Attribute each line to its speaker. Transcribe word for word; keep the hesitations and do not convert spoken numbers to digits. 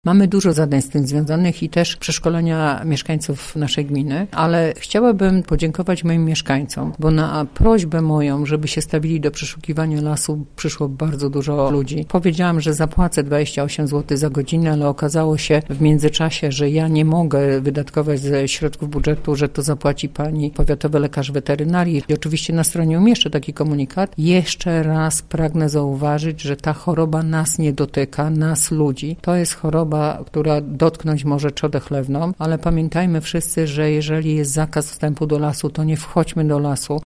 Speaker 1: Mamy dużo zadań z tym związanych i też przeszkolenia mieszkańców naszej gminy, ale chciałabym podziękować moim mieszkańcom, bo na prośbę moją, żeby się stawili do przeszukiwania lasu, przyszło bardzo dużo ludzi. Powiedziałam, że zapłacę dwadzieścia osiem złotych za godzinę, ale okazało się w międzyczasie, że ja nie mogę wydatkować ze środków budżetu, że to zapłaci pani powiatowy lekarz weterynarii. I oczywiście na stronie umieszczę taki komunikat. Jeszcze raz pragnę zauważyć, że ta choroba nas nie dotyka, nas ludzi. To jest choroba, która dotknąć może trzodę chlewną, ale pamiętajmy wszyscy, że jeżeli jest zakaz wstępu do lasu, to nie wchodźmy do lasu,